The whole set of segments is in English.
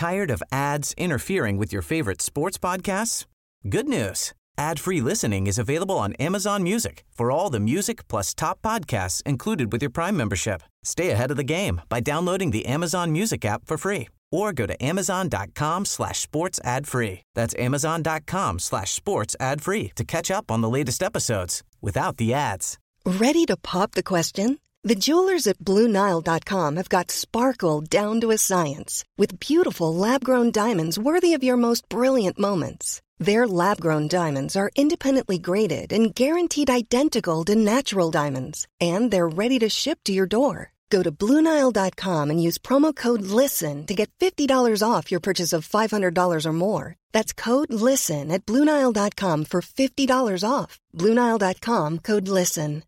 Tired of ads interfering with your favorite sports podcasts? Good news. Ad-free listening is available on Amazon Music for all the music plus top podcasts included with your Prime membership. Stay ahead of the game by downloading the Amazon Music app for free or go to amazon.com/sports ad free. That's amazon.com/sports ad free to catch up on the latest episodes without the ads. Ready to pop the question? The jewelers at BlueNile.com have got sparkle down to a science with beautiful lab-grown diamonds worthy of your most brilliant moments. Their lab-grown diamonds are independently graded and guaranteed identical to natural diamonds, and they're ready to ship to your door. Go to BlueNile.com and use promo code LISTEN to get $50 off your purchase of $500 or more. That's code LISTEN at BlueNile.com for $50 off. BlueNile.com, code LISTEN.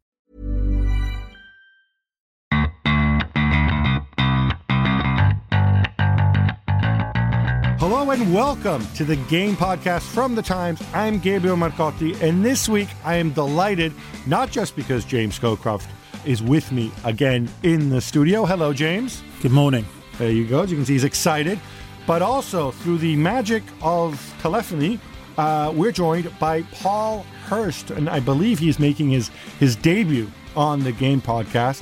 Hello and welcome to the Game Podcast from The Times. I'm Gabriel Marcotti, and this week I am delighted, not just because James Scowcroft is with me again in the studio. Hello, James. Good morning. There you go. As you can see, he's excited. But also, through the magic of telephony, we're joined by Paul Hurst, and I believe he's making his debut on the Game Podcast.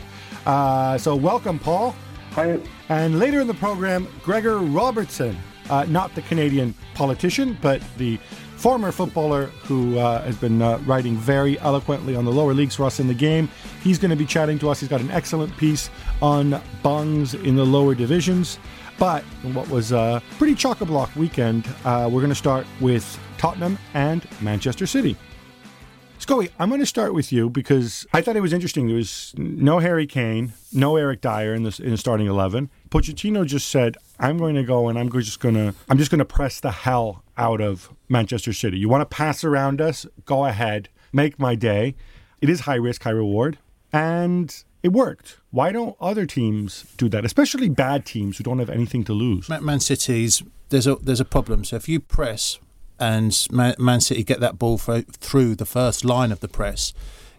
So welcome, Paul. Hi. And later in the program, Gregor Robertson, not the Canadian politician, but the former footballer who has been writing very eloquently on the lower leagues for us in the game. He's going to be chatting to us. He's got an excellent piece on bungs in the lower divisions. But in what was a pretty chock-a-block weekend, we're going to start with Tottenham and Manchester City. Scully, I'm going to start with you because I thought it was interesting. There was no Harry Kane, no Eric Dyer in the starting 11. Pochettino just said, I'm going to go and I'm just going to press the hell out of Manchester City. You want to pass around us? Go ahead. Make my day. It is high risk, high reward. And it worked. Why don't other teams do that? Especially bad teams who don't have anything to lose. Man City's, there's a problem. So if you press and Man City get that ball through the first line of the press,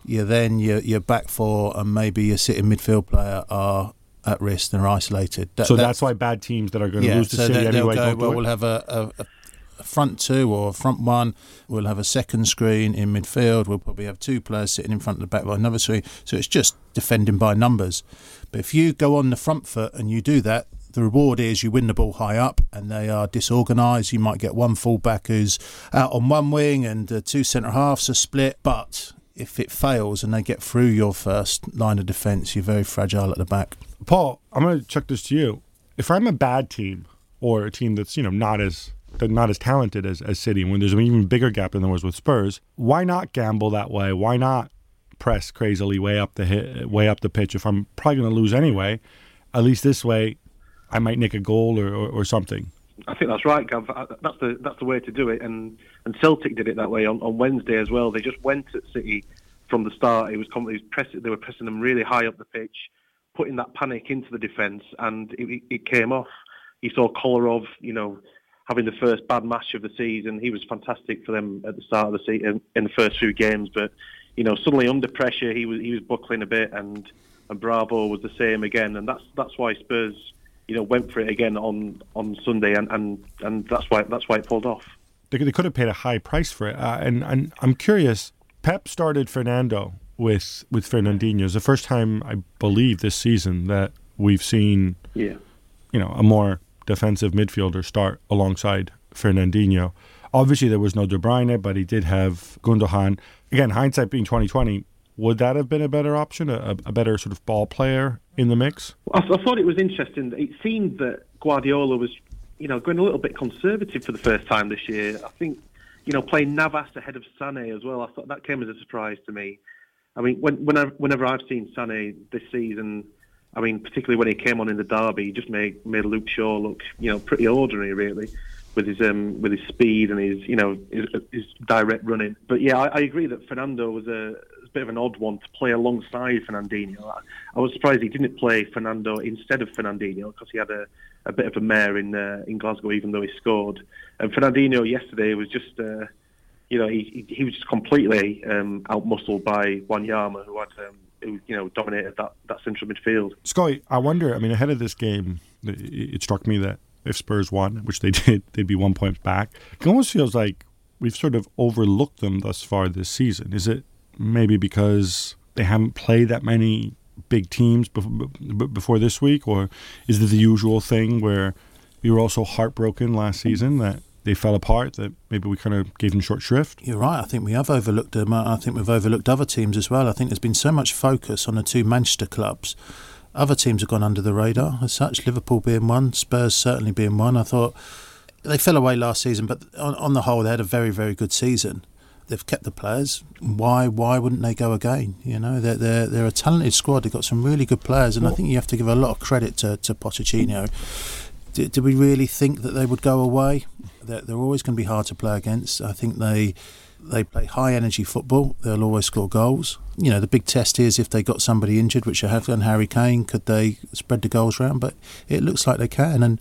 your back four and maybe your sitting midfield player are at risk and are isolated. That's why bad teams that are going to lose to City anyway don't do it. We'll have a front two or a front one. We'll have a second screen in midfield. We'll probably have two players sitting in front of the back by another screen. So it's just defending by numbers. But if you go on the front foot and you do that, the reward is you win the ball high up and they are disorganised. You might get one full-back who's out on one wing and two centre-halves are split. But if it fails and they get through your first line of defence, you're very fragile at the back. Paul, I'm going to chuck this to you. If I'm a bad team or a team that's not as talented as City, when there's an even bigger gap than there was with Spurs, why not gamble that way? Why not press crazily way up the pitch? If I'm probably going to lose anyway, at least this way I might nick a goal or something. I think that's right, Gav. That's the way to do it. And Celtic did it that way on Wednesday as well. They just went at City from the start. They were pressing them really high up the pitch, putting that panic into the defence, and it came off. You saw Kolarov, having the first bad match of the season. He was fantastic for them at the start of the season in the first few games, but suddenly under pressure he was buckling a bit, and Bravo was the same again, and that's why Spurs went for it again on Sunday, and that's why it pulled off. They could have paid a high price for it, and I'm curious. Pep started Fernando with Fernandinho. It's the first time I believe this season that we've seen a more defensive midfielder start alongside Fernandinho. Obviously, there was no De Bruyne, but he did have Gundogan. Again, hindsight being 2020, would that have been a better option, a better sort of ball player in the mix? I thought it was interesting. It seemed that Guardiola was, going a little bit conservative for the first time this year. I think, playing Navas ahead of Sané as well, I thought that came as a surprise to me. I mean, whenever I've seen Sané this season, I mean, particularly when he came on in the derby, he just made Luke Shaw look, pretty ordinary, really, with his speed and his direct running. But yeah, I agree that Fernando was a bit of an odd one to play alongside Fernandinho. I was surprised he didn't play Fernando instead of Fernandinho because he had a bit of a mare in Glasgow, even though he scored. And Fernandinho yesterday was just, he was just completely outmuscled by Wanyama, who dominated that central midfield. Scully, I wonder, ahead of this game, it struck me that if Spurs won, which they did, they'd be 1 point back. It almost feels like we've sort of overlooked them thus far this season. Is it maybe because they haven't played that many big teams before this week, or is it the usual thing where we were also heartbroken last season that they fell apart, that maybe we kind of gave them short shrift? You're right. I think we have overlooked them. I think we've overlooked other teams as well. I think there's been so much focus on the two Manchester clubs. Other teams have gone under the radar as such, Liverpool being one, Spurs certainly being one. I thought they fell away last season, but on the whole, they had a very, very good season. They've kept the players. Why wouldn't they go again? You know, they're a talented squad. They've got some really good players, and I think you have to give a lot of credit to Pochettino. Do we really think that they would go away? They're always going to be hard to play against. I think they play high energy football. They'll always score goals. You know, the big test is if they got somebody injured, which they have done, Harry Kane, could they spread the goals around? But it looks like they can, and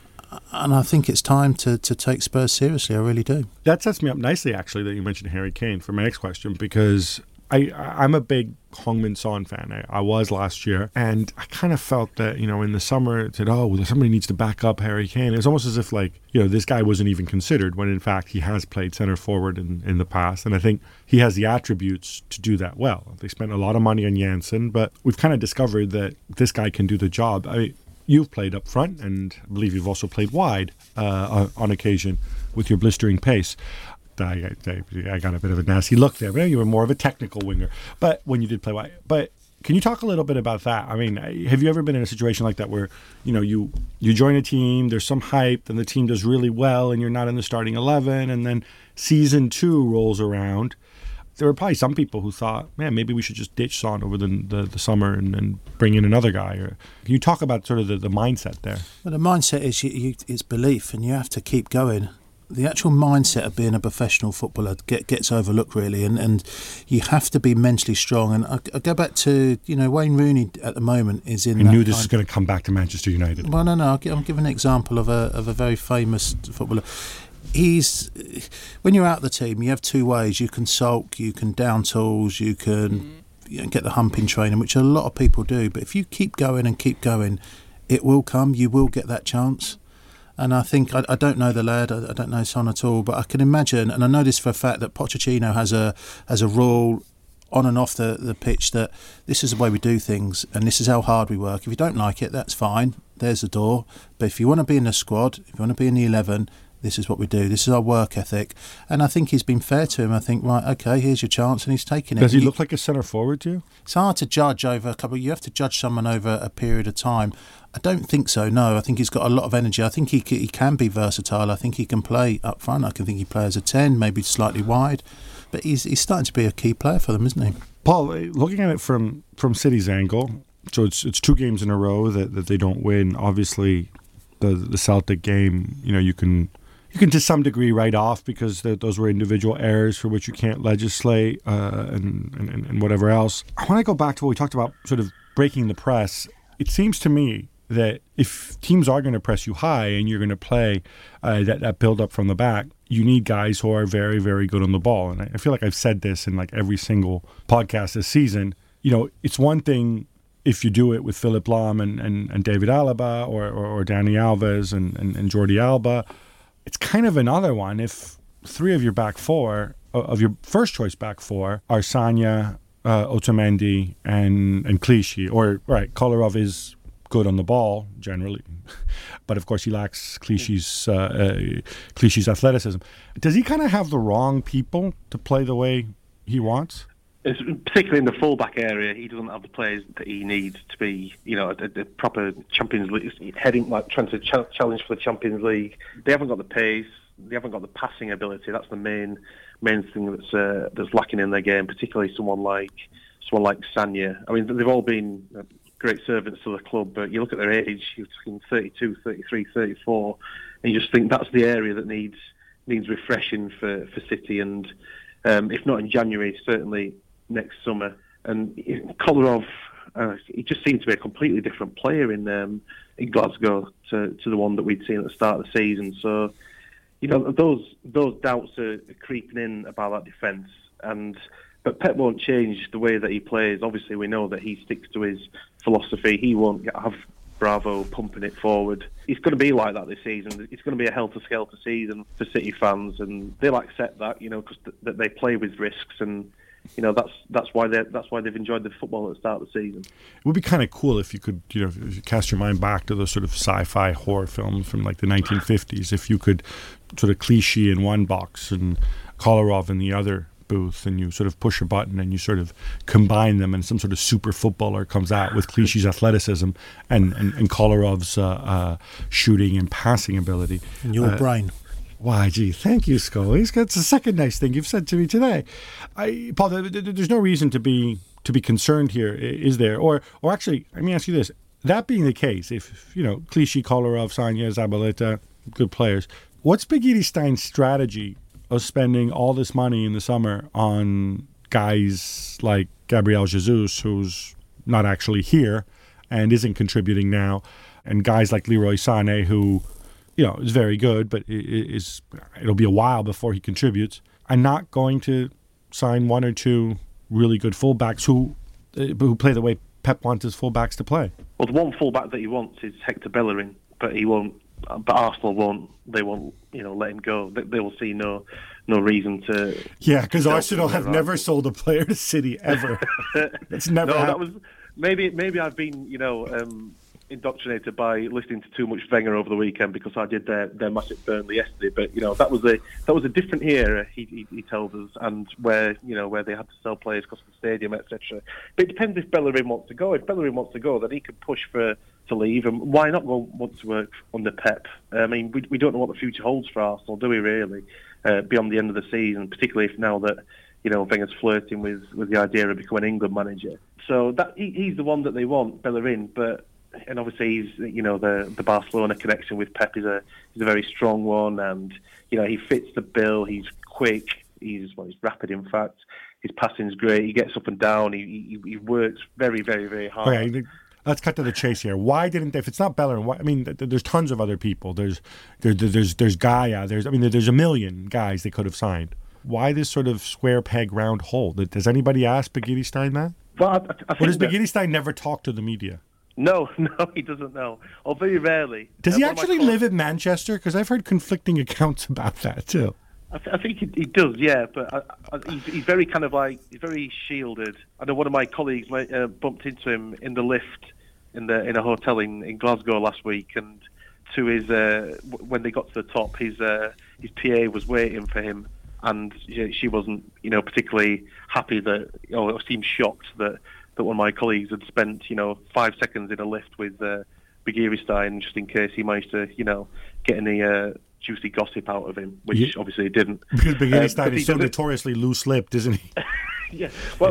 I think it's time to take Spurs seriously. I really do. That sets me up nicely, actually, that you mentioned Harry Kane for my next question, because I'm a big Heung-min Son fan. I was last year, and I kind of felt that, you know, in the summer, it said, oh, well, somebody needs to back up Harry Kane. It's almost as if, like, you know, this guy wasn't even considered, when in fact he has played centre forward in the past, and I think he has the attributes to do that well. They spent a lot of money on Janssen, but we've kind of discovered that this guy can do the job. You've played up front, and I believe you've also played wide on occasion with your blistering pace. I got a bit of a nasty look there. But you were more of a technical winger. But when you did play wide, but can you talk a little bit about that? I mean, have you ever been in a situation like that where, you know, you join a team, there's some hype, and the team does really well, and you're not in the starting 11, and then season 2 rolls around? There were probably some people who thought, man, maybe we should just ditch Son over the summer and bring in another guy. Or can you talk about sort of the mindset there? Well, the mindset is it's belief, and you have to keep going. The actual mindset of being a professional footballer gets overlooked, really, and you have to be mentally strong. And I go back to, you know, Wayne Rooney at the moment is in. I knew this was going to come back to Manchester United. Well, no, I'm giving an example of a very famous footballer. When you're out of the team, you have two ways. You can sulk, you can down tools, you can get the hump in training, which a lot of people do. But if you keep going, it will come. You will get that chance. And I think, I don't know the lad, I don't know Son at all, but I can imagine, and I know this for a fact, that Pochettino has a rule on and off the pitch that this is the way we do things, and this is how hard we work. If you don't like it, that's fine. There's the door. But if you want to be in the squad, if you want to be in the 11, this is what we do. This is our work ethic. And I think he's been fair to him. I think, right, okay, here's your chance, and he's taken it. Does he look like a centre forward to you? It's hard to judge over you have to judge someone over a period of time. I don't think so, no. I think he's got a lot of energy. I think he can be versatile. I think he can play up front. I can think he plays as a 10, maybe slightly wide. But he's starting to be a key player for them, isn't he? Paul, looking at it from City's angle, so it's 2 games in a row that they don't win. Obviously, the Celtic game, you know, you can to some degree write off because those were individual errors for which you can't legislate and whatever else. I want to go back to what we talked about, sort of breaking the press. It seems to me that if teams are going to press you high and you're going to play that build up from the back, you need guys who are very, very good on the ball. And I feel like I've said this in like every single podcast this season. You know, it's one thing if you do it with Philipp Lahm and David Alaba or Dani Alves and Jordi Alba. It's kind of another one if 3 of your back 4, of your first choice back 4, are Sagna, Otamendi and Clichy. Or, right, Kolarov is good on the ball, generally. But, of course, he lacks Clichy's athleticism. Does he kind of have the wrong people to play the way he wants? It's particularly in the full-back area, he doesn't have the players that he needs to be, you know, a proper Champions League, trying to challenge for the Champions League. They haven't got the pace, they haven't got the passing ability. That's the main thing that's lacking in their game, particularly someone like Sagna. I mean, they've all been great servants to the club, but you look at their age, you're talking 32, 33, 34, and you just think that's the area that needs refreshing for City, and if not in January, certainly next summer. And Kolarov, he just seemed to be a completely different player in Glasgow to the one that we'd seen at the start of the season. So, you know, those doubts are creeping in about that defence. But Pep won't change the way that he plays. Obviously, we know that he sticks to his philosophy. He won't have Bravo pumping it forward. It's going to be like that this season. It's going to be a helter-skelter season for City fans, and they'll accept that, because they play with risks, and that's why they've enjoyed the football at the start of the season. It would be kind of cool if you could, if you cast your mind back to those sort of sci-fi horror films from like the 1950s. If you could sort of Clichy in one box and Kolarov in the other booth, and you sort of push a button and you sort of combine them, and some sort of super footballer comes out with Clichy's athleticism and Kolarov's shooting and passing ability. And your brain. Why, gee, thank you, Scully. That's the second nice thing you've said to me today. Paul, there's no reason to be concerned here, is there? Or actually, let me ask you this. That being the case, if, Clichy, Kolarov, Sagna, Zabaleta, good players, what's Big Edie Stein's strategy of spending all this money in the summer on guys like Gabriel Jesus, who's not actually here and isn't contributing now, and guys like Leroy Sané, who is very good, but it'll be a while before he contributes, and not going to sign one or two really good fullbacks who play the way Pep wants his fullbacks to play? Well, the one fullback that he wants is Hector Bellerin, but he won't. But Arsenal won't. They won't. Let him go. They will see no reason to. Yeah, because Arsenal have never sold a player to City ever. It's never. No, that was maybe I've been indoctrinated by listening to too much Wenger over the weekend, because I did their match at Burnley yesterday. But that was a different era. He told us, and where they had to sell players because of the stadium, etc. But it depends if Bellerin wants to go. If Bellerin wants to go, then he can push to leave, and why not want to work under Pep? I mean, we don't know what the future holds for Arsenal, do we really? Beyond the end of the season, particularly if now that Wenger's flirting with the idea of becoming England manager. So that he's the one that they want, Bellerin, and obviously he's the Barcelona connection with Pep is a very strong one, and he fits the bill. He's quick. He's rapid. In fact, his passing's great. He gets up and down. He works very, very, very hard. Okay. Let's cut to the chase here. Why didn't they? If it's not Bellerin, there's tons of other people. There's Gaia. There's a million guys they could have signed. Why this sort of square peg round hole? Does anybody ask Big Edie Stein that? Well, I think does Big Edie Stein never talk to the media? No, he doesn't know. Or very rarely. Does he actually live in Manchester? Because I've heard conflicting accounts about that too. I think he does, yeah, but he's very he's very shielded. I know one of my colleagues bumped into him in the lift in a hotel in Glasgow last week, and to his when they got to the top, his PA was waiting for him, and she wasn't particularly happy or seemed shocked that one of my colleagues had spent 5 seconds in a lift with Big Edie Stein, just in case he managed to get any juicy gossip out of him, which obviously he didn't. Because Big Edie Stein is so notoriously loose-lipped, isn't he? Yeah, well,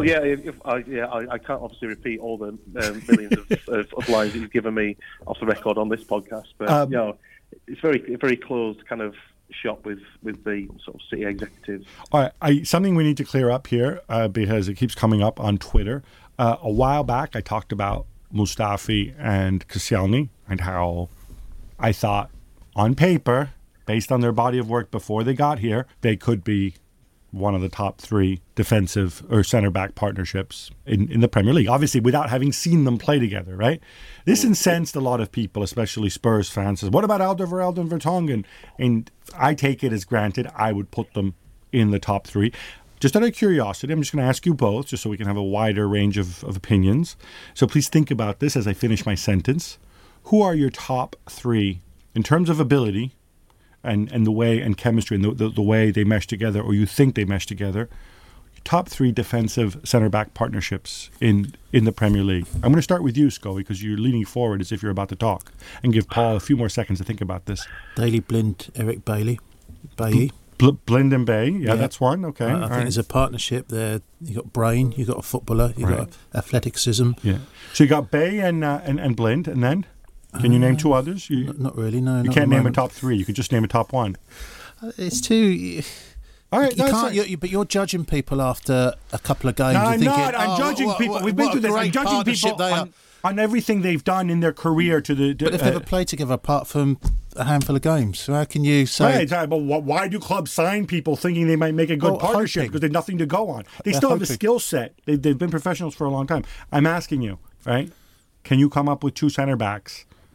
I can't obviously repeat all the millions of lines that you've given me off the record on this podcast, but it's very closed kind of shop with the sort of City executives. All right, something we need to clear up here because it keeps coming up on Twitter. A while back, I talked about Mustafi and Koscielny and how I thought, on paper, based on their body of work before they got here, they could be one of the top 3 defensive or center-back partnerships in the Premier League, obviously without having seen them play together, right? This incensed a lot of people, especially Spurs fans. What about Alderweireld and Vertonghen? And I take it as granted I would put them in the top 3. Just out of curiosity, I'm just going to ask you both, just so we can have a wider range of opinions. So please think about this as I finish my sentence. Who are your top 3 in terms of ability and the way and chemistry and the way they mesh together, or you think they mesh together, top 3 defensive centre-back partnerships in the Premier League? I'm going to start with you, Scully, because you're leaning forward as if you're about to talk, and give Paul a few more seconds to think about this. Daley Blind, Eric Bailly. Blind and Bay, yeah, that's one. Okay, I think there's a partnership there. You got brain, you got a footballer, you got athleticism. Yeah. So you got Bay and Blind, and then can you name 2 others? Not really. No. You can't name a top 3. You can just name a top 1. It's too. All right, but you're judging people after a couple of games. No, I'm not. I'm judging people. We've been through this. I'm judging people on everything they've done in their career. But they've never played together apart from a handful of games. So how can you say? Right, but why do clubs sign people thinking they might make a good partnership because they have nothing to go on? They still have the skill set. They've been professionals for a long time. I'm asking you, right? Can you come up with 2 centre backs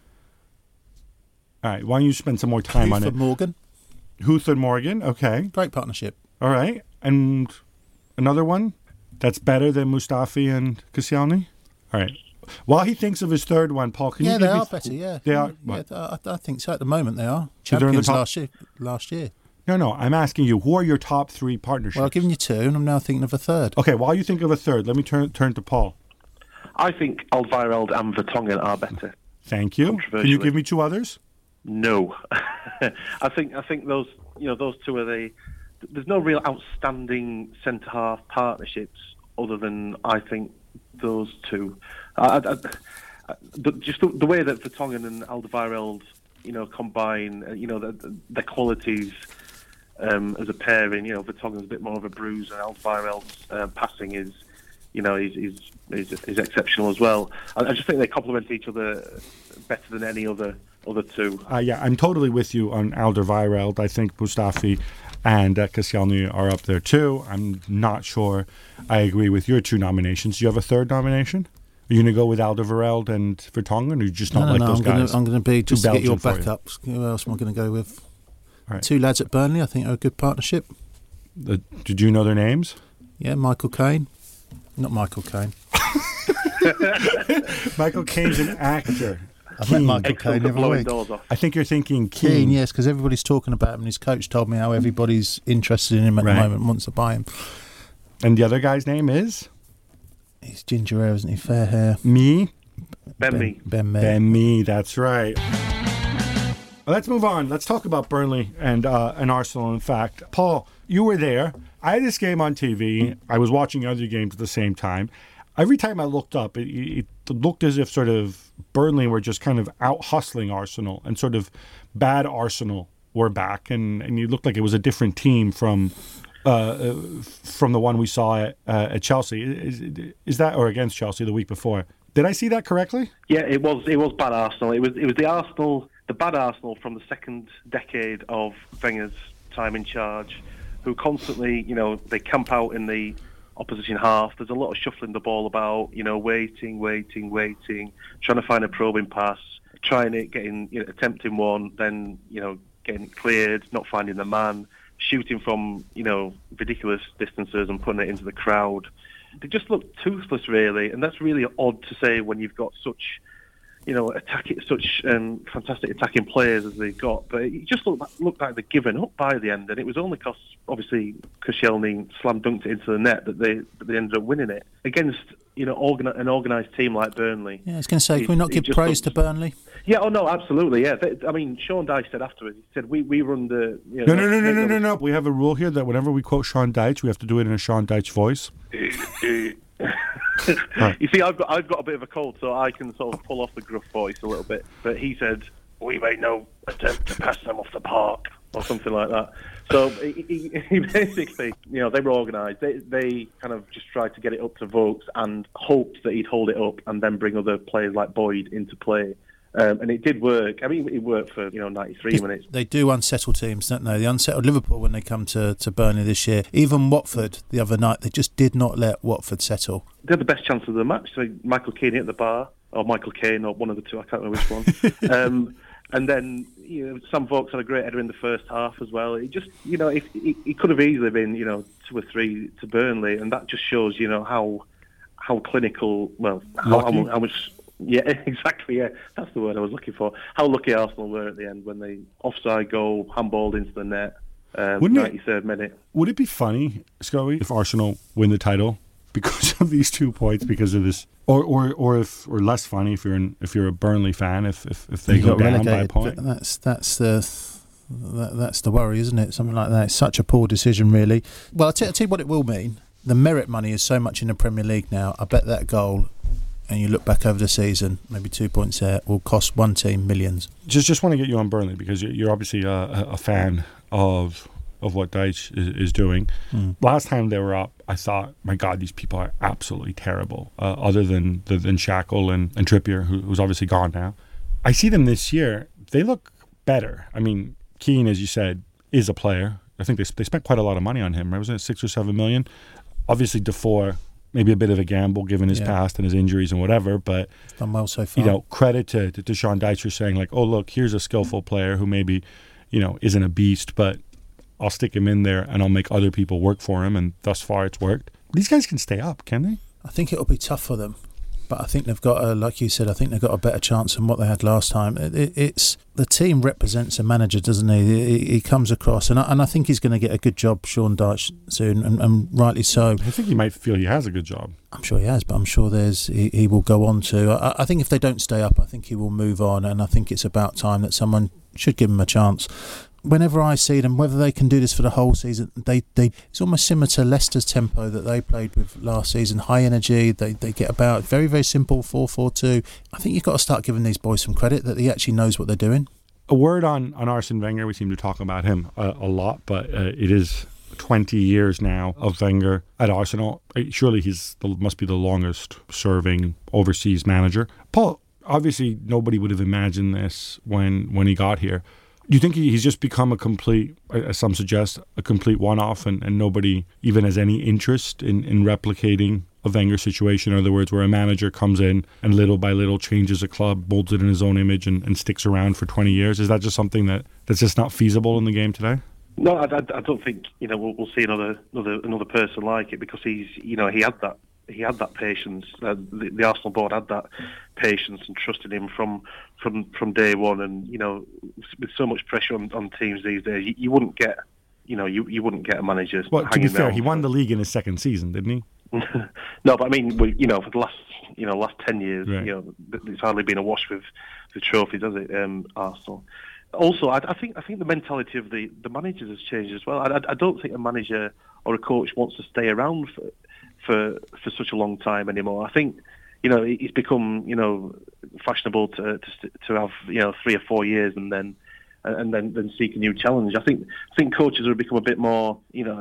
All right, why don't you spend some more time on it? Morgan. Huth and Morgan, okay. Great partnership. All right, and another one that's better than Mustafi and Koscielny? All right. While he thinks of his third one, Paul, can you give they me... are better, yeah. They are? Yeah, I think so. At the moment, they are. So they're in the Champions top- last year. No, I'm asking you, who are your top 3 partnerships? Well, I've given you 2, and I'm now thinking of a third. Okay, while you think of a third, let me turn to Paul. I think Alderweireld and Vertonghen are better. Thank you. Can you give me 2 others? No, I think those two are there's no real outstanding centre half partnerships other than I think those two. Just the way that Vertonghen and Alderweireld combine their qualities as a pairing. Vertonghen's a bit more of a bruiser, and Alderweireld's passing is exceptional as well. I just think they complement each other better than any other two. Yeah, I'm totally with you on Alderweireld. I think Mustafi and Koscielny are up there too. I'm not sure I agree with your 2 nominations. Do you have a third nomination? Are you going to go with Alderweireld and Vertonghen, or you just not like those guys? I'm going to be, just to get your Belgian for you. backups, who else am I going to go with? All right. 2 lads at Burnley, I think, are a good partnership. Did you know their names? Yeah, Michael Caine. Not Michael Caine. Michael Caine's an actor. I've met Michael Caine every blowing week. doors off. I think you're thinking Keane, Keane. yes, because everybody's talking about him, and his coach told me how everybody's interested in him at the moment and wants to buy him. And the other guy's name is? He's ginger hair, isn't he? Fair hair. Me? Ben Mee. Ben Mee. Ben Mee, that's right. Let's move on. Let's talk about Burnley and Arsenal, in fact. Paul, you were there. I had this game on TV. I was watching other games at the same time. Every time I looked up, it looked as if sort of Burnley were just kind of out-hustling Arsenal, and sort of bad Arsenal were back, and you looked like it was a different team from the one we saw at Chelsea. Is that, or against Chelsea the week before? Did I see that correctly? Yeah, it was bad Arsenal. It was the bad Arsenal from the second decade of Wenger's time in charge, who constantly, they camp out in the opposition half. There's a lot of shuffling the ball about, waiting, trying to find a probing pass, attempting one, then, getting it cleared, not finding the man, shooting from, ridiculous distances and putting it into the crowd. They just look toothless, really, and that's really odd to say when you've got such, fantastic attacking players as they've got. But it just looked like they'd given up by the end, and it was only because, obviously, Koscielny slam dunked it into the net that they ended up winning it against, an organised team like Burnley. Yeah, I was going to say, can we not give praise to Burnley? Yeah, oh no, absolutely, yeah. Sean Dyche said afterwards, he said, we run the... No. We have a rule here that whenever we quote Sean Dyche, we have to do it in a Sean Dyche voice. You see, I've got a bit of a cold, so I can sort of pull off the gruff voice a little bit. But he said, we made no attempt to pass them off the park, or something like that. So he basically, they were organised. They kind of just tried to get it up to Vokes and hoped that he'd hold it up and then bring other players like Boyd into play. And it did work. I mean, it worked for 93 minutes. They do unsettle teams, don't they? They unsettled Liverpool when they come to Burnley this year. Even Watford the other night, they just did not let Watford settle. They had the best chance of the match. So Michael Keane hit the bar, or Michael Caine, or one of the two. I can't remember which one. And then Sam Vokes had a great header in the first half as well. It just it could have easily been 2 or 3 to Burnley, and that just shows how clinical. Well, how much. Yeah, exactly. Yeah, that's the word I was looking for. How lucky Arsenal were at the end when they offside goal, handballed into the net, 93rd minute. Would it be funny, Scully, if Arsenal win the title because of these 2 points, because of this, or less funny if you're a Burnley fan if they go down by a point? That's the worry, isn't it? Something like that. It's such a poor decision, really. Well, I'll tell you what it will mean. The merit money is so much in the Premier League now. I bet that goal, and you look back over the season, maybe 2 points there, will cost one team millions. Just want to get you on Burnley, because you're obviously a fan of what Dyche is doing. Last time they were up, I thought, my God, these people are absolutely terrible, other than Shackle and Trippier, who's obviously gone now. I see them this year. They look better. I mean, Keane, as you said, is a player. I think they spent quite a lot of money on him, right? Wasn't it 6 or 7 million? Obviously, Defoe maybe a bit of a gamble given his past and his injuries and whatever, but he's done well so far. Credit to Sean Dyche saying like, oh look, here's a skillful player who maybe, isn't a beast, but I'll stick him in there and I'll make other people work for him, and thus far it's worked. These guys can stay up, can they? I think it'll be tough for them, but I think they've got like you said, I think they've got a better chance than what they had last time. It's the team represents a manager, doesn't he? He comes across, and I think he's going to get a good job, Sean Dyche, soon, and rightly so. I think he might feel he has a good job. I'm sure he has, but I'm sure he will go on to. I think if they don't stay up, I think he will move on, and I think it's about time that someone should give him a chance. Whenever I see them, whether they can do this for the whole season, it's almost similar to Leicester's tempo that they played with last season. High energy, they get about, very, very simple, 4-4-2. I think you've got to start giving these boys some credit that he actually knows what they're doing. A word on Arsene Wenger. We seem to talk about him a lot, but it is 20 years now of Wenger at Arsenal. Surely must be the longest serving overseas manager. Paul, obviously nobody would have imagined this when he got here. Do you think he's just become a complete, as some suggest, a complete one-off, and nobody even has any interest in replicating a Wenger situation? In other words, where a manager comes in and little by little changes a club, molds it in his own image, and sticks around for 20 years. Is that just something that's just not feasible in the game today? No, I don't think we'll see another person like it, because he had that patience. The Arsenal board had that patience and trusted him from day one. And with so much pressure on teams these days, you wouldn't get you wouldn't get a manager. Well, to be fair, he won the league in his second season, didn't he? No, but I mean, for the last 10 years, right. It's hardly been a wash with the trophy, does it? Arsenal. Also, I think the mentality of the managers has changed as well. I don't think a manager or a coach wants to stay around for such a long time anymore. I think it's become fashionable to have 3 or 4 years and then seek a new challenge. I think coaches have become a bit more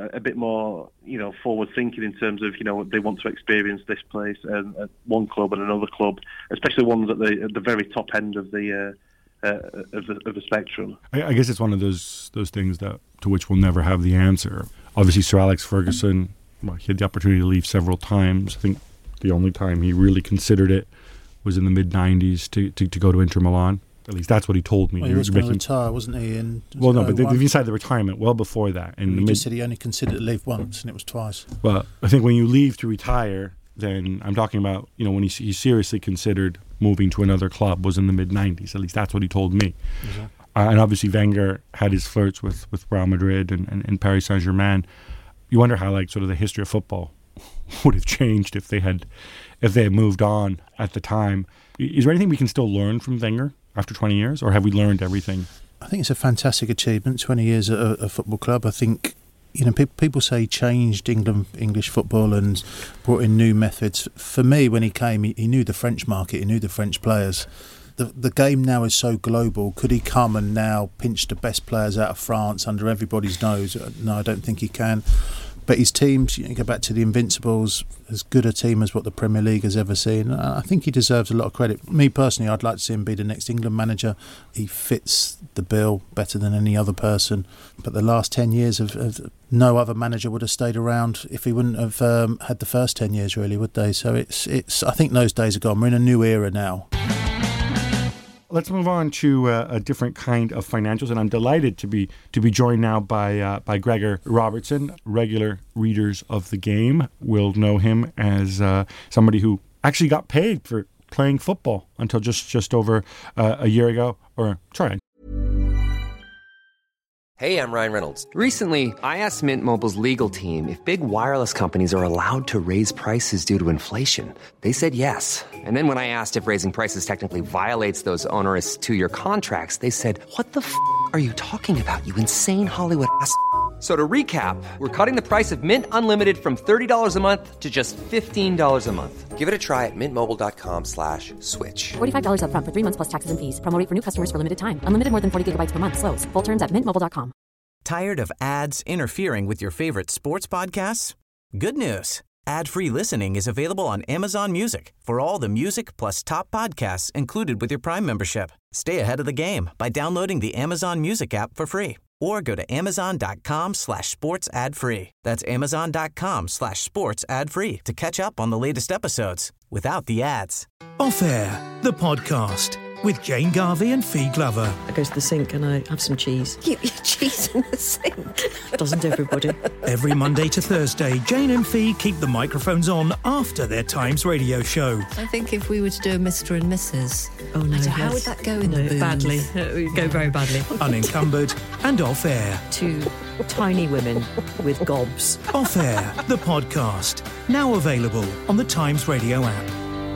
forward thinking in terms of they want to experience this place at one club and another club, especially ones at the very top end of the spectrum. I guess it's one of those things to which we'll never have the answer. Obviously, Sir Alex Ferguson, he had the opportunity to leave several times. I think the only time he really considered it was in the mid-90s to go to Inter Milan. At least that's what he told me. Well, he was going to retire, wasn't he? But they decided the retirement well before that. And he just said he only considered to leave once, and it was twice. Well, I think when you leave to retire, then I'm talking about when he seriously considered moving to another club was in the mid-90s. At least that's what he told me. Exactly. And obviously Wenger had his flirts with Real Madrid and Paris Saint-Germain. You wonder how sort of the history of football would have changed if they had moved on at the time. Is there anything we can still learn from Wenger after 20 years, or have we learned everything? I think it's a fantastic achievement, 20 years at a football club. I think people say he changed English football and brought in new methods. For me, when he came, he knew the French market, he knew the French players. The game now is so global. Could he come and now pinch the best players out of France under everybody's nose? No, I don't think he can. But his teams, you go back to the Invincibles, as good a team as what the Premier League has ever seen. I think he deserves a lot of credit. Me personally, I'd like to see him be the next England manager. He fits the bill better than any other person. But the last 10 years of no other manager would have stayed around if he wouldn't have had the first 10 years, really, would they? So it's. I think those days are gone. We're in a new era now. Let's move on to a different kind of financials, and I'm delighted to be joined now by Gregor Robertson. Regular readers of the game will know him as somebody who actually got paid for playing football until just over a year ago. Hey, I'm Ryan Reynolds. Recently, I asked Mint Mobile's legal team if big wireless companies are allowed to raise prices due to inflation. They said yes. And then when I asked if raising prices technically violates those onerous 2-year contracts, they said, "What the f*** are you talking about, you insane Hollywood ass?" So to recap, we're cutting the price of Mint Unlimited from $30 a month to just $15 a month. Give it a try at mintmobile.com/switch. $45 up front for 3 months plus taxes and fees. Promo rate for new customers for limited time. Unlimited more than 40 gigabytes per month. Slows full terms at mintmobile.com. Tired of ads interfering with your favorite sports podcasts? Good news. Ad-free listening is available on Amazon Music for all the music plus top podcasts included with your Prime membership. Stay ahead of the game by downloading the Amazon Music app for free or go to amazon.com/sports ad free. That's amazon.com/sports ad free to catch up on the latest episodes without the ads. Off Air, the podcast with Jane Garvey and Fee Glover. I go to the sink and I have some cheese. You eat cheese in the sink? Doesn't everybody? Every Monday to Thursday, Jane and Fee keep the microphones on after their Times radio show. I think if we were to do a Mr. and Mrs. Oh no, how would that go in the booth? Badly. It would go very badly. Unencumbered and Off Air. Two tiny women with gobs. Off Air, the podcast. Now available on the Times radio app.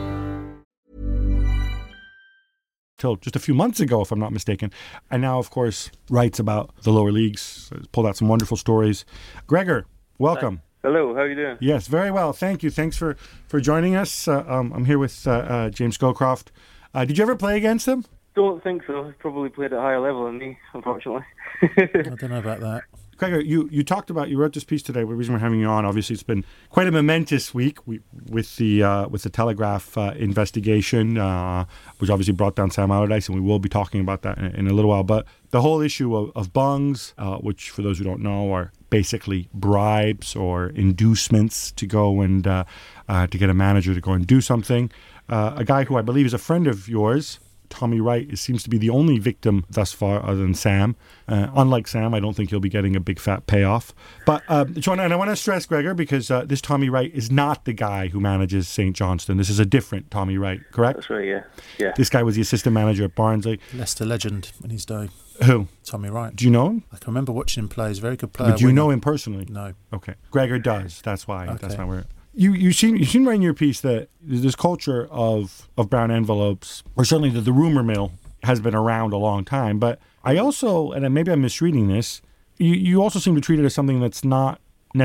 Till just a few months ago, if I'm not mistaken. And now, of course, writes about the lower leagues, pulled out some wonderful stories. Gregor, welcome. Hello, how are you doing? Yes, very well. Thank you. Thanks for joining us. I'm here with James Scowcroft. Did you ever play against him? Don't think so. He's probably played at a higher level than me, unfortunately. I don't know about that. Gregor, you talked about, you wrote this piece today. The reason we're having you on, obviously, it's been quite a momentous week with the Telegraph investigation, which obviously brought down Sam Allardyce, and we will be talking about that in a little while. But the whole issue of bungs, which for those who don't know are basically bribes or inducements to go and to get a manager to go and do something. A guy who I believe is a friend of yours, Tommy Wright, seems to be the only victim thus far other than Sam. Unlike Sam, I don't think he'll be getting a big fat payoff. But and I want to stress, Gregor, because this Tommy Wright is not the guy who manages St. Johnstone. This is a different Tommy Wright, correct? That's right, yeah. This guy was the assistant manager at Barnsley. Leicester legend in his day. Who? Tommy Wright. Do you know him? I can remember watching him play. He's a very good player. But do you know him personally? No. Okay. Gregor does. That's why. Okay. That's why we're... You seem right in your piece that this culture of brown envelopes, or certainly the rumor mill, has been around a long time. But I also, and maybe I'm misreading this, you also seem to treat it as something that's not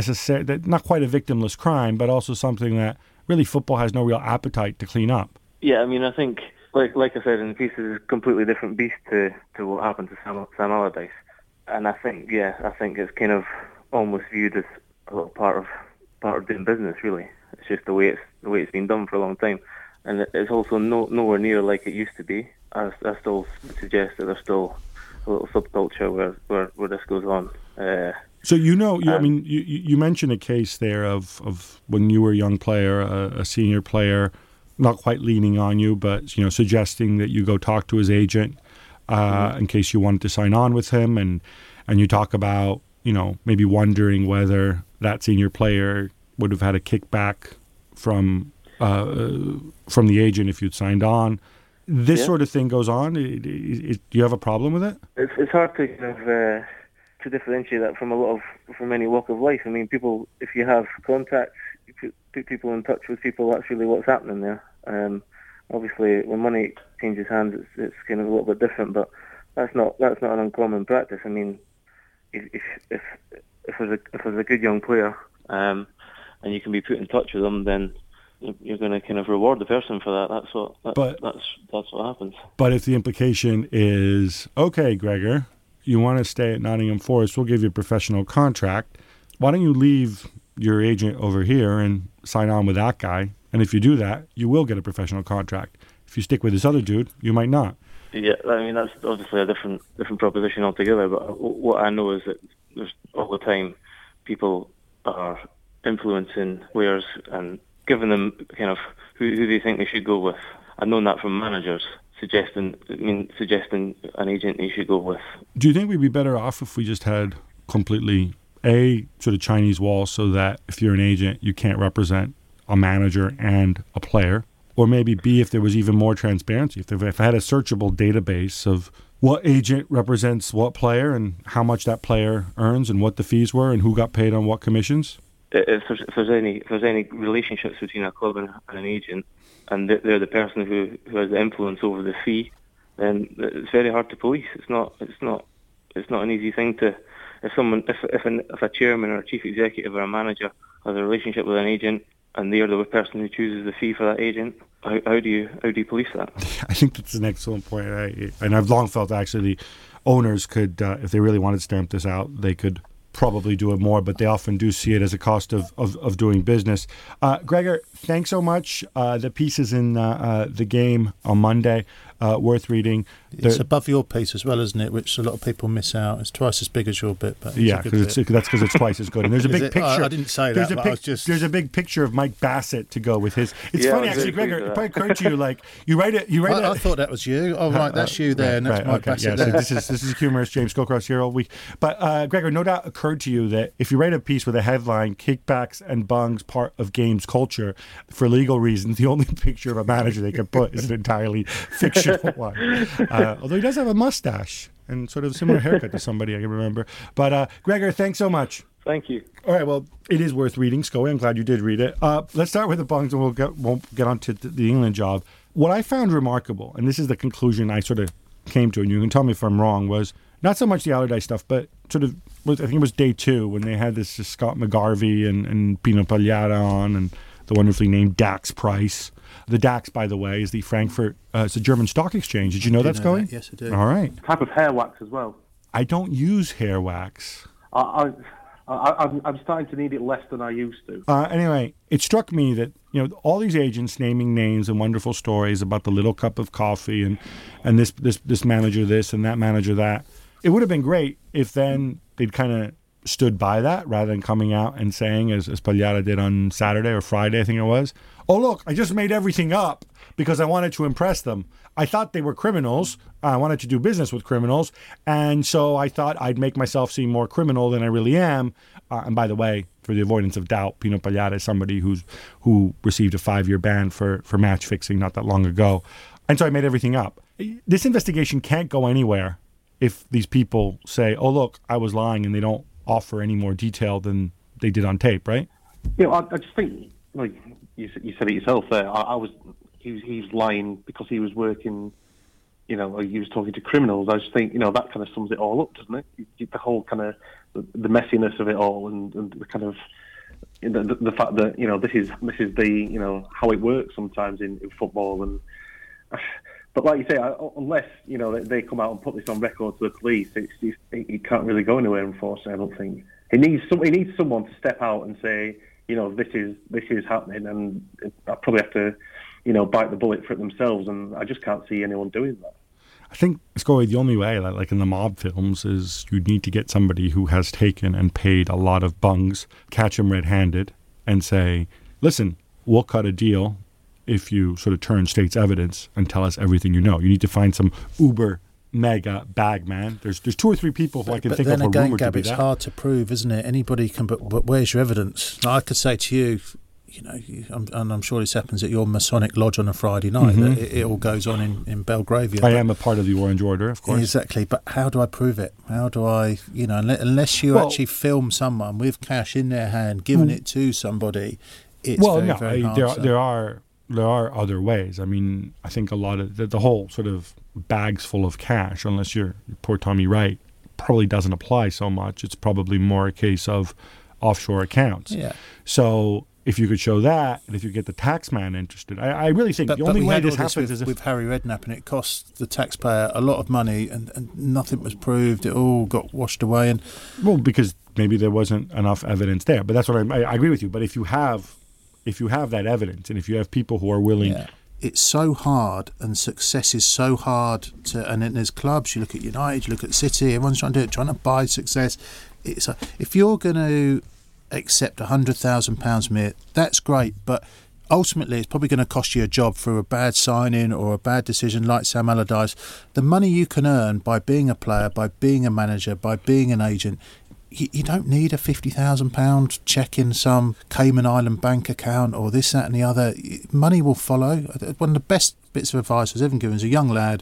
not quite a victimless crime, but also something that really football has no real appetite to clean up. Yeah, I mean, I think, like I said in the piece, it's a completely different beast to what happened to Sam Allardyce. And I think it's kind of almost viewed as a little part of doing business, really. It's just the way it's been done for a long time, and it's also nowhere near like it used to be. I still suggest that there's still a little subculture where this goes on. So you mentioned a case there of when you were a young player, a senior player, not quite leaning on you, but suggesting that you go talk to his agent in case you wanted to sign on with him, and you talk about maybe wondering whether that senior player would have had a kickback from the agent if you'd signed on. This sort of thing goes on. Do you have a problem with it? It's hard to kind of to differentiate that from any walk of life. I mean, people, if you have contacts, you put people in touch with people. That's really what's happening there. Obviously, when money changes hands, it's kind of a little bit different. But that's not an uncommon practice. I mean, if there's a good young player, and you can be put in touch with them, then you're going to kind of reward the person for that. That's what happens. But if the implication is, okay, Gregor, you want to stay at Nottingham Forest, we'll give you a professional contract. Why don't you leave your agent over here and sign on with that guy? And if you do that, you will get a professional contract. If you stick with this other dude, you might not. Yeah, I mean, that's obviously a different proposition altogether. But what I know is that there's all the time people are influencing players and giving them kind of who they think they should go with. I've known that from managers suggesting an agent they should go with. Do you think we'd be better off if we just had completely A, sort of Chinese wall, so that if you're an agent, you can't represent a manager and a player? Or maybe B, if there was even more transparency, if I had a searchable database of what agent represents what player and how much that player earns and what the fees were and who got paid on what commissions? If there's any relationships between a club and an agent, and they're the person who has the influence over the fee, then it's very hard to police. It's not an easy thing to. If a chairman or a chief executive or a manager has a relationship with an agent and they're the person who chooses the fee for that agent, how do you police that? I think that's an excellent point, and I've long felt actually the owners could, if they really wanted to stamp this out, they could probably do it more, but they often do see it as a cost of doing business. Gregor, thanks so much. The piece is in the Game on Monday. worth reading. It's above your piece as well, isn't it? Which a lot of people miss out. It's twice as big as your bit, but yeah, that's because it's twice as good. And there's a big picture. I didn't say that. There's a big picture of Mike Bassett to go with his. It's funny actually, Gregor. It probably occurred to you like you write it. I thought that was you. Oh right, that's you there, and that's Mike Bassett there. So this is humorous James Scowcross here all week. But Gregor, no doubt occurred to you that if you write a piece with a headline "Kickbacks and Bungs part of games culture," for legal reasons, the only picture of a manager they can put is an entirely fictional one. Although he does have a mustache and sort of similar haircut to somebody I can remember. But Gregor, thanks so much. Thank you. All right, well, it is worth reading, Scully. I'm glad you did read it. Let's start with the Bungs, and we'll get on to the England job. What I found remarkable, and this is the conclusion I sort of came to, and you can tell me if I'm wrong, was not so much the Allardyce stuff, but sort of, I think it was day 2 when they had this Scott McGarvey and Pino Pagliara on, and the wonderfully named Dax Price. The DAX, by the way, is the Frankfurt, it's a German stock exchange. Did you know that's going? Yes, I do. All right. Type of hair wax as well. I don't use hair wax. I'm starting to need it less than I used to. Anyway, it struck me that, all these agents naming names and wonderful stories about the little cup of coffee and this manager this and that manager that. It would have been great if then they'd kind of stood by that rather than coming out and saying, as Pagliara did on Saturday or Friday, I think it was, "Oh, look, I just made everything up because I wanted to impress them. I thought they were criminals. I wanted to do business with criminals. And so I thought I'd make myself seem more criminal than I really am." And by the way, for the avoidance of doubt, Pino Pagliara is somebody who received a 5-year ban for match fixing not that long ago. And so I made everything up. This investigation can't go anywhere if these people say, "Oh, look, I was lying," and they don't offer any more detail than they did on tape, right? I just think, like you said it yourself there, he was lying because he was working, he was talking to criminals. I just think, that kind of sums it all up, doesn't it? The whole kind of, the messiness of it all and the kind of, the fact that, this is the, how it works sometimes in football. And but like you say, unless, they come out and put this on record to the police, it can't really go anywhere, unfortunately, I don't think. He needs someone to step out and say, this is happening, and I probably have to, bite the bullet for it themselves, and I just can't see anyone doing that. I think, Scully, the only way, like in the mob films, is you need to get somebody who has taken and paid a lot of bungs, catch them red-handed, and say, "Listen, we'll cut a deal if you sort of turn state's evidence and tell us everything you know." You need to find some uber mega bag man. There's 2 or 3 people who I can think of who are rumored to be that. It's hard to prove, isn't it? Anybody can, but where's your evidence? Now, I could say to you, and I'm sure this happens at your Masonic lodge on a Friday night, that it all goes on in Belgravia. I am a part of the Orange Order, of course. Exactly, but how do I prove it? How do I, unless you actually film someone with cash in their hand, giving it to somebody, it's very hard. There are other ways. I mean, I think a lot of the whole sort of bags full of cash, unless you're poor Tommy Wright, probably doesn't apply so much. It's probably more a case of offshore accounts. Yeah. So if you could show that, and if you get the tax man interested, I really think the only way this happens is with Harry Redknapp, and it cost the taxpayer a lot of money, and nothing was proved. It all got washed away. And because maybe there wasn't enough evidence there. But that's what I agree with you. But if you have that evidence, and if you have people who are willing, it's so hard, and success is so hard to. And then there's clubs. You look at United, you look at City. Everyone's trying to buy success. If you're going to accept £100,000 mere, that's great, but ultimately it's probably going to cost you a job through a bad signing or a bad decision like Sam Allardyce. The money you can earn by being a player, by being a manager, by being an agent, you don't need a £50,000 check in some Cayman Island bank account or this, that and the other. Money will follow. One of the best bits of advice I was ever given as a young lad,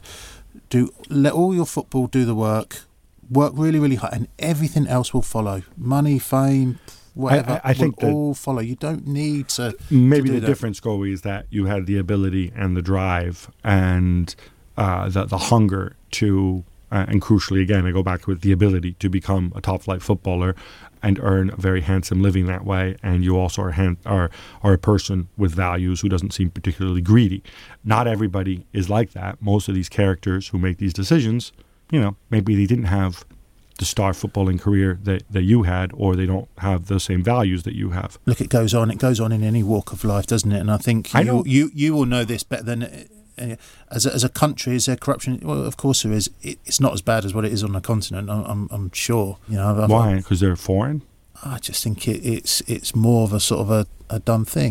let all your football do the work really, really hard, and everything else will follow. Money, fame, whatever, I think will all follow. You don't need to. Maybe the difference, Gowie, is that you had the ability and the drive and the hunger to, and crucially, again, I go back with the ability to become a top-flight footballer and earn a very handsome living that way. And you also are a person with values who doesn't seem particularly greedy. Not everybody is like that. Most of these characters who make these decisions, maybe they didn't have the star footballing career that you had, or they don't have the same values that you have. Look, it goes on in any walk of life, doesn't it? And I think you will know this better than as a country, is there corruption? Well, of course there is. It's not as bad as what it is on the continent. I'm sure. Why? Because they're foreign. I just think it's more of a sort of a dumb thing.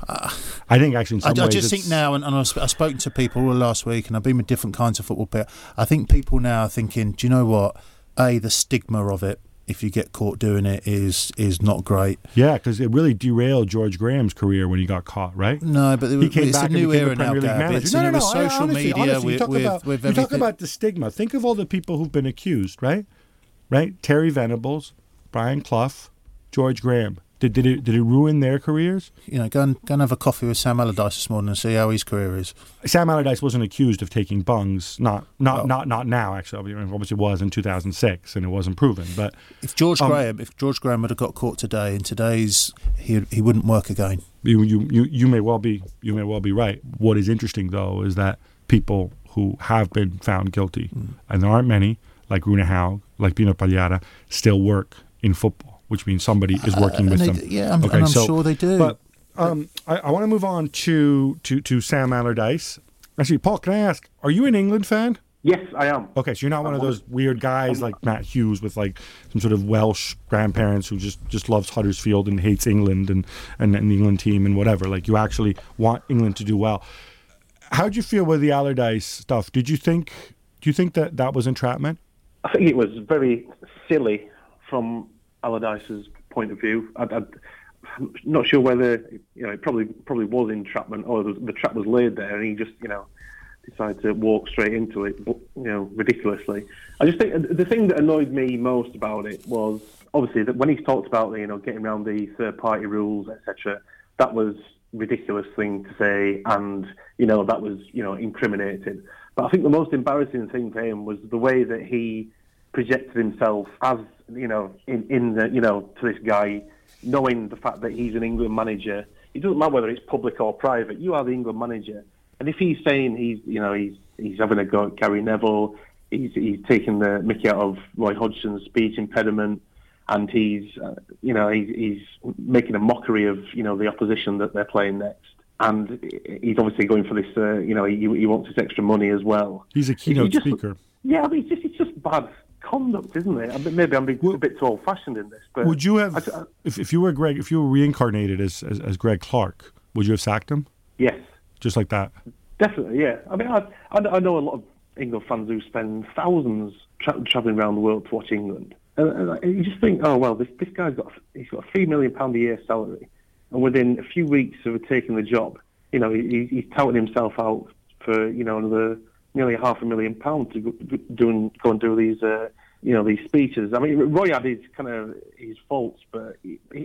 I think actually in some ways I just think now, and I've spoken to people all last week, and I've been with different kinds of football players. I think people now are thinking, do you know what? The stigma of it, if you get caught doing it, is not great. Yeah, because it really derailed George Graham's career when he got caught, right? No, but it's a new era now, Gab. No. Social Honestly, media you talk about the stigma. Think of all the people who've been accused, right? Right? Terry Venables, Brian Clough, George Graham. Did it ruin their careers? Go and have a coffee with Sam Allardyce this morning and see how his career is. Sam Allardyce wasn't accused of taking bungs. Not now. Actually, obviously it was in 2006, and it wasn't proven. But if George Graham would have got caught today, in today's he wouldn't work again. You may well be right. What is interesting though is that people who have been found guilty, and there aren't many, like Rune Haug, like Pino Pagliara, still work in football. Which means somebody is working with them. Yeah, I'm sure they do. But I want to move on to Sam Allardyce. Actually, Paul, can I ask, are you an England fan? Yes, I am. Okay, so you're not one of those weird guys like Matt Hughes with like some sort of Welsh grandparents who just loves Huddersfield and hates England and the England team and whatever. Like you actually want England to do well. How'd you feel with the Allardyce stuff? Do you think that was entrapment? I think it was very silly from Allardyce's point of view. I'm not sure whether it probably was entrapment or the trap was laid there, and he just decided to walk straight into it, ridiculously. I just think the thing that annoyed me most about it was obviously that when he talked about getting around the third party rules, etc. That was a ridiculous thing to say, and that was incriminating. But I think the most embarrassing thing for him was the way that he projected himself as to this guy, knowing the fact that he's an England manager. It doesn't matter whether it's public or private. You are the England manager, and if he's saying he's having a go at Gary Neville, he's taking the mickey out of Roy Hodgson's speech impediment, and he's making a mockery of the opposition that they're playing next, and he's obviously going for this. He wants this extra money as well. He's a keynote speaker. Yeah, I mean, it's just bad conduct, isn't it? Maybe I'm being a bit too old-fashioned in this. But would you have, if you were Greg, if you were reincarnated as Greg Clark, would you have sacked him? Yes. Just like that? Definitely, yeah. I mean, I know a lot of England fans who spend thousands travelling around the world to watch England, and you just think, oh well, this guy's got a £3 million a year salary, and within a few weeks of taking the job, he's touting himself out for another nearly £500,000 to go and do these these speeches. I mean, Roy had his faults, but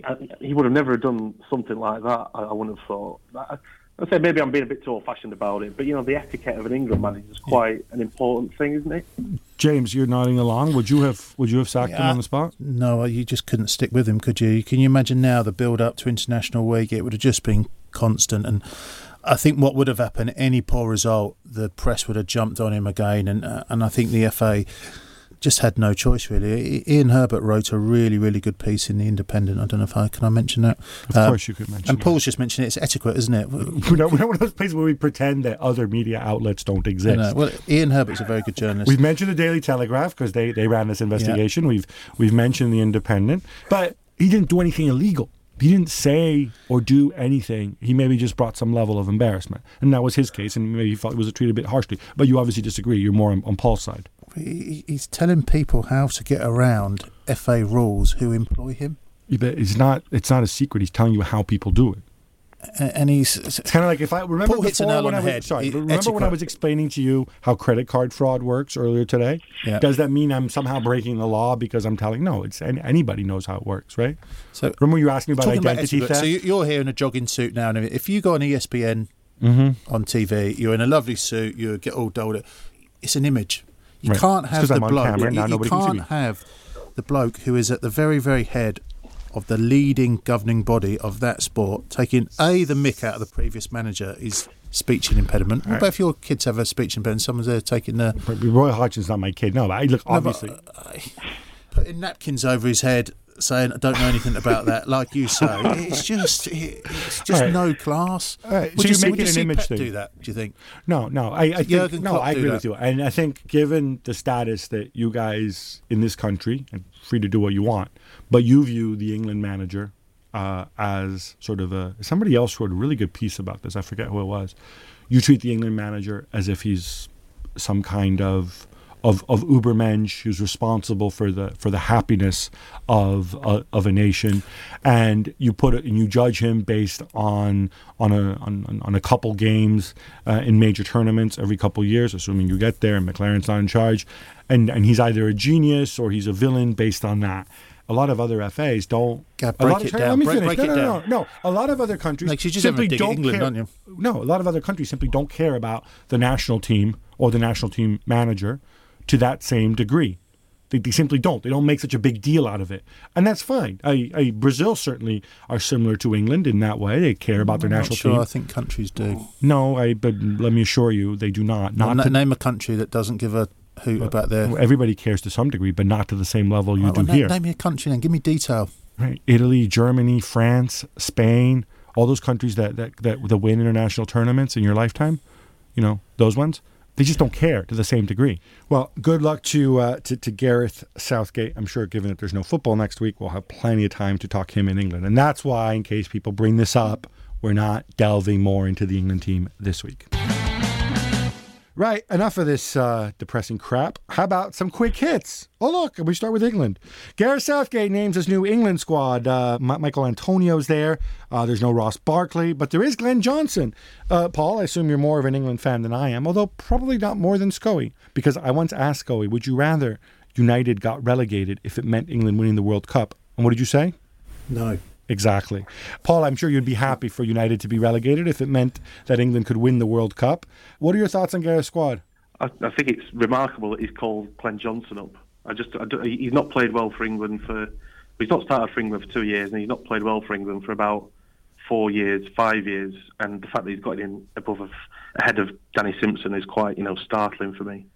he would have never done something like that. I wouldn't have thought. I say maybe I'm being a bit too old-fashioned about it, but the etiquette of an England manager is quite an important thing, isn't it? James, you're nodding along. Would you have sacked him on the spot? No, you just couldn't stick with him, could you? Can you imagine now the build-up to international week? It would have just been constant, and I think what would have happened, any poor result, the press would have jumped on him again, and I think the FA just had no choice, really. Ian Herbert wrote a really, really good piece in The Independent. I don't know if can I mention that? Of course you could mention it. And Paul's just mentioned it. It's etiquette, isn't it? We're not one of those places where we pretend that other media outlets don't exist. No. Well, Ian Herbert's a very good journalist. We've mentioned the Daily Telegraph because they ran this investigation. Yeah. We've mentioned The Independent. But he didn't do anything illegal. He didn't say or do anything. He maybe just brought some level of embarrassment. And that was his case, and maybe he felt he was treated a bit harshly. But you obviously disagree. You're more on Paul's side. He's telling people how to get around FA rules who employ him. Yeah, but it's not a secret. He's telling you how people do it. And it's kind of like, if I remember Paul hits a nail on the head. Remember when I was explaining to you how credit card fraud works earlier today? Yeah. Does that mean I'm somehow breaking the law because I'm telling? No, it's anybody knows how it works, right? So remember you asked me about identity theft. So you're here in a jogging suit now, and if you go on ESPN on TV, you're in a lovely suit, you get all dolled up. It's an image. You can't have the bloke. You can't have the bloke who is at the very, very head of the leading governing body of that sport taking the mick out of the previous manager is speech impediment. What about if your kids have a speech impediment? Someone's there taking Roy Hodgson's not my kid. No, but look, obviously. Putting napkins over his head saying I don't know anything about that, like you say, it's just right. No class. Right. So you're making an image Pep thing. Do that? Do you think? No. I agree with you, and I think given the status that you guys in this country, and free to do what you want, but you view the England manager as sort of somebody else wrote a really good piece about this. I forget who it was. You treat the England manager as if he's some kind of Ubermensch who's responsible for the happiness of a nation, and you judge him based on a couple games in major tournaments every couple years, assuming you get there and McLaren's not in charge, and he's either a genius or he's a villain based on that. A lot of other FAs don't. Break it down. No. A lot of other countries simply don't care. Don't you? No, a lot of other countries simply don't care about the national team or the national team manager to that same degree. They simply don't. They don't make such a big deal out of it. And that's fine. Brazil certainly are similar to England in that way. They care about their national team. I think countries do. No, but let me assure you, they do not. Name a country that doesn't give a hoot about their... Everybody cares to some degree, but not to the same level you do here. Name me a country then. Give me detail. Right. Italy, Germany, France, Spain, all those countries that win international tournaments in your lifetime, those ones. They just don't care to the same degree. Well, good luck to Gareth Southgate. I'm sure, given that there's no football next week, we'll have plenty of time to talk him in England. And that's why, in case people bring this up, we're not delving more into the England team this week. Right, enough of this depressing crap. How about some quick hits? Oh, look, we start with England. Gareth Southgate names his new England squad. Michael Antonio's there. There's no Ross Barkley, but there is Glenn Johnson. Paul, I assume you're more of an England fan than I am, although probably not more than Scoey, because I once asked Scoey, would you rather United got relegated if it meant England winning the World Cup? And what did you say? No. Exactly. Paul, I'm sure you'd be happy for United to be relegated if it meant that England could win the World Cup. What are your thoughts on Gareth's squad? I think it's remarkable that he's called Glenn Johnson up. He's not played well for England he's not started for England for 2 years, and he's not played well for England for about 4 years, 5 years, and the fact that he's got in ahead of Danny Simpson is quite, startling for me.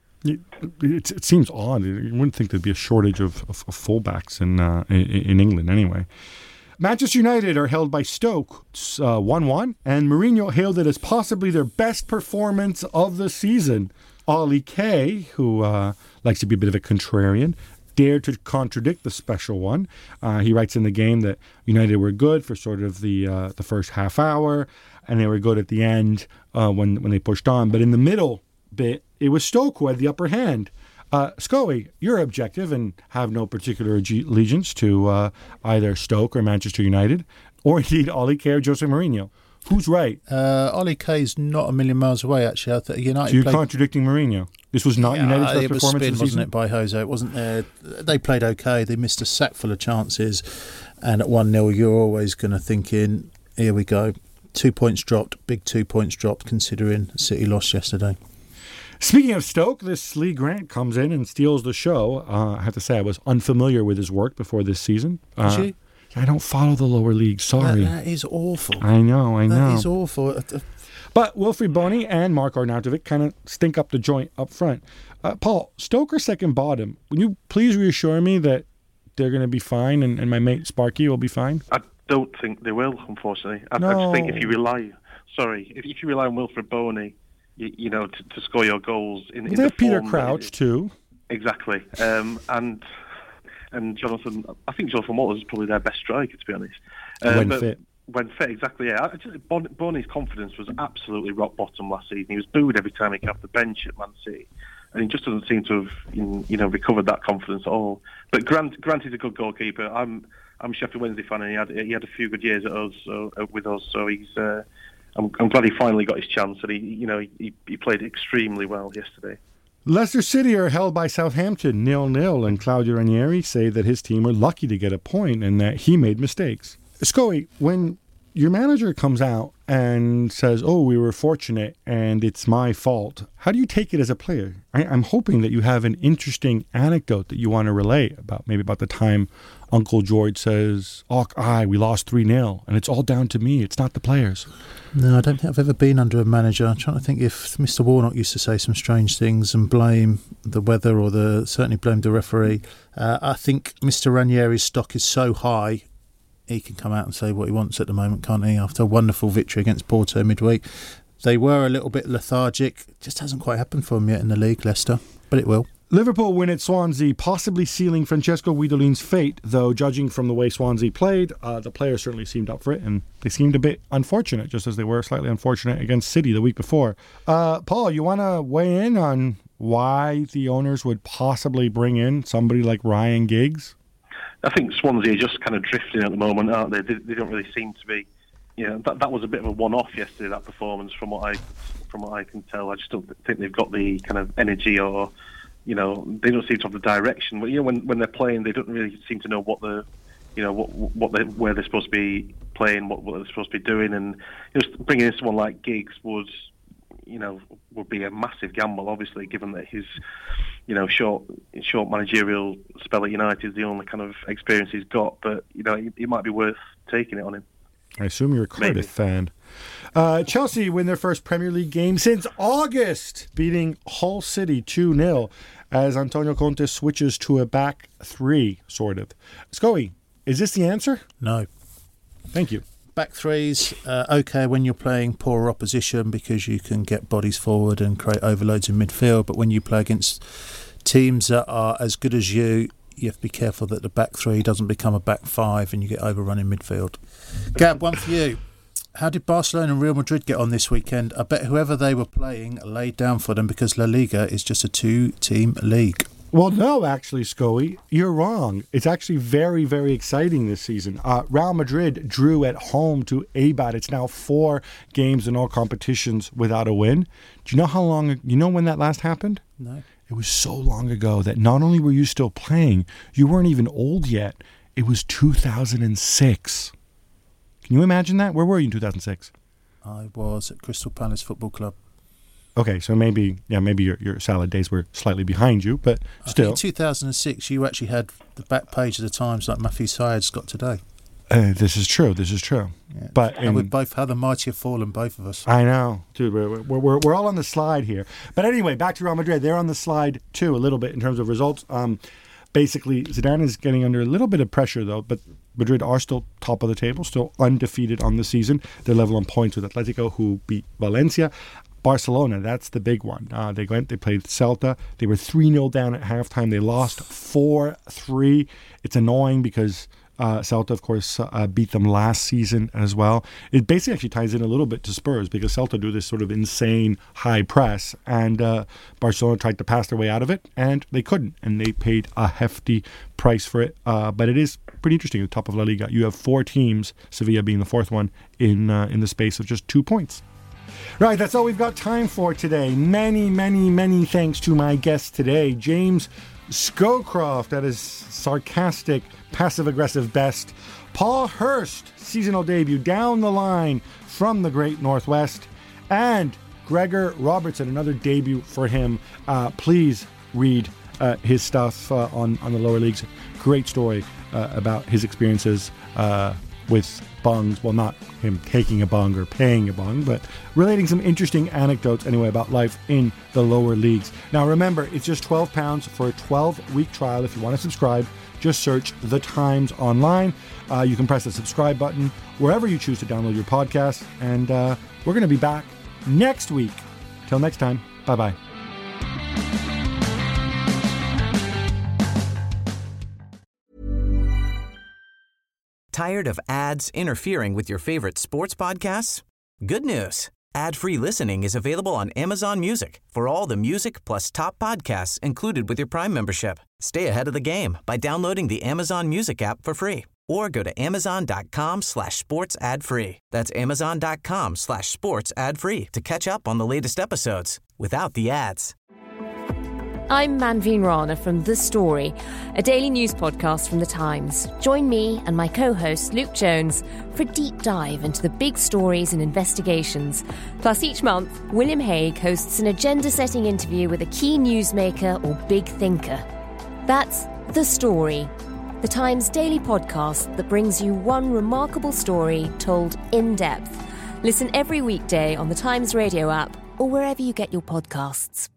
It seems odd. You wouldn't think there'd be a shortage of fullbacks in England anyway. Manchester United are held by Stoke 1-1, and Mourinho hailed it as possibly their best performance of the season. Ollie Kay, who likes to be a bit of a contrarian, dared to contradict the special one. He writes in the game that United were good for sort of the first half hour, and they were good at the end when they pushed on. But in the middle bit, it was Stoke who had the upper hand. Scoey, you're objective and have no particular allegiance to either Stoke or Manchester United, or indeed Ollie Kay or Jose Mourinho. Who's right? Ollie Kay's not a million miles away, actually. I thought United. So you're contradicting Mourinho. This was not United's best performance of the season? Wasn't it, by Jose? It wasn't there. They played okay. They missed a sack full of chances, and at 1-0, you're always going to think in, here we go. 2 points dropped, big 2 points dropped, considering City lost yesterday. Speaking of Stoke, this Lee Grant comes in and steals the show. I have to say I was unfamiliar with his work before this season. Did you? I don't follow the lower league, sorry. That is awful. I know. That is awful. But Wilfried Boney and Mark Arnautovic kind of stink up the joint up front. Paul, Stoke are second bottom. Will you please reassure me that they're going to be fine and my mate Sparky will be fine? I don't think they will, unfortunately. I just think if you rely on Wilfried Boney, to score your goals in they have Peter Crouch too. Exactly, and Jonathan. I think Jonathan Walters is probably their best striker, to be honest. When fit, exactly. Yeah, Boney's confidence was absolutely rock bottom last season. He was booed every time he came off the bench at Man City, and he just doesn't seem to have recovered that confidence at all. But Grant is a good goalkeeper. I'm a Sheffield Wednesday fan, and he had a few good years with us. So he's. I'm glad he finally got his chance, and he played extremely well yesterday. Leicester City are held by Southampton 0-0, and Claudio Ranieri say that his team were lucky to get a point and that he made mistakes. Scoey, when your manager comes out and says, oh, we were fortunate and it's my fault. How do you take it as a player? I'm hoping that you have an interesting anecdote that you want to relay about the time Uncle George says, we lost 3-0 and it's all down to me. It's not the players. No, I don't think I've ever been under a manager. I'm trying to think if Mr. Warnock used to say some strange things and blame the weather or certainly blame the referee. I think Mr. Ranieri's stock is so high, he can come out and say what he wants at the moment, can't he? After a wonderful victory against Porto midweek. They were a little bit lethargic. It just hasn't quite happened for them yet in the league, Leicester, but it will. Liverpool win at Swansea, possibly sealing Francesco Guidolin's fate, though judging from the way Swansea played, the players certainly seemed up for it, and they seemed a bit unfortunate, just as they were slightly unfortunate against City the week before. Paul, you want to weigh in on why the owners would possibly bring in somebody like Ryan Giggs? I think Swansea are just kind of drifting at the moment, aren't they? They don't really seem to be. That was a bit of a one-off yesterday, that performance, from what I can tell. I just don't think they've got the kind of energy or... they don't seem to have the direction. But when they're playing, they don't really seem to know where they're supposed to be playing, what they're supposed to be doing. And just bringing in someone like Giggs would be a massive gamble, obviously, given that his short managerial spell at United is the only kind of experience he's got. But it might be worth taking it on him. I assume you're a Cardiff fan. Chelsea win their first Premier League game since August, beating Hull City 2-0 as Antonio Conte switches to a back three, sort of. Scully, is this the answer? No. Thank you. Back threes, okay when you're playing poorer opposition because you can get bodies forward and create overloads in midfield, but when you play against teams that are as good as you have to be careful that the back three doesn't become a back five and you get overrun in midfield. Gab, one for you. How did Barcelona and Real Madrid get on this weekend? I bet whoever they were playing laid down for them because La Liga is just a two-team league. Well, no, actually, Scully, you're wrong. It's actually very, very exciting this season. Real Madrid drew at home to Eibar. It's now 4 games in all competitions without a win. Do you know how long? You know when that last happened? No. It was so long ago that not only were you still playing, you weren't even old yet. It was 2006. Can you imagine that? Where were you in 2006? I was at Crystal Palace Football Club. Okay, so maybe your salad days were slightly behind you, but still. In 2006, you actually had the back page of the Times like Matthew Syed's got today. This is true. Yeah. But how the mighty have fallen, both of us. I know, dude. We're all on the slide here. But anyway, back to Real Madrid. They're on the slide too, a little bit in terms of results. Basically, Zidane is getting under a little bit of pressure though. But Madrid are still top of the table, still undefeated on the season. They're level on points with Atletico, who beat Valencia. Barcelona, that's the big one. They played Celta. They were 3-0 down at halftime. They lost 4-3. It's annoying because Celta, of course, beat them last season as well. It basically actually ties in a little bit to Spurs because Celta do this sort of insane high press, and Barcelona tried to pass their way out of it, and they couldn't, and they paid a hefty price for it. But it is pretty interesting at the top of La Liga. You have 4 teams, Sevilla being the 4th one, in the space of just 2 points. Right, that's all we've got time for today. Many, many, many thanks to my guest today, James Scowcroft at his sarcastic, passive-aggressive best. Paul Hurst, seasonal debut down the line from the Great Northwest. And Gregor Robertson, another debut for him. Please read his stuff on the lower leagues. Great story about his experiences with bungs. Well, not him taking a bung or paying a bung, but relating some interesting anecdotes anyway about life in the lower leagues. Now remember, it's just £12 for a 12-week trial. If you want to subscribe, just search The Times online. You can press the subscribe button wherever you choose to download your podcast. And we're going to be back next week. Till next time, bye-bye. Tired of ads interfering with your favorite sports podcasts? Good news. Ad-free listening is available on Amazon Music for all the music plus top podcasts included with your Prime membership. Stay ahead of the game by downloading the Amazon Music app for free or go to amazon.com/sports ad free. That's amazon.com/sports ad free to catch up on the latest episodes without the ads. I'm Manveen Rana from The Story, a daily news podcast from The Times. Join me and my co-host Luke Jones for a deep dive into the big stories and investigations. Plus, each month, William Hague hosts an agenda-setting interview with a key newsmaker or big thinker. That's The Story, The Times daily podcast that brings you one remarkable story told in depth. Listen every weekday on The Times radio app or wherever you get your podcasts.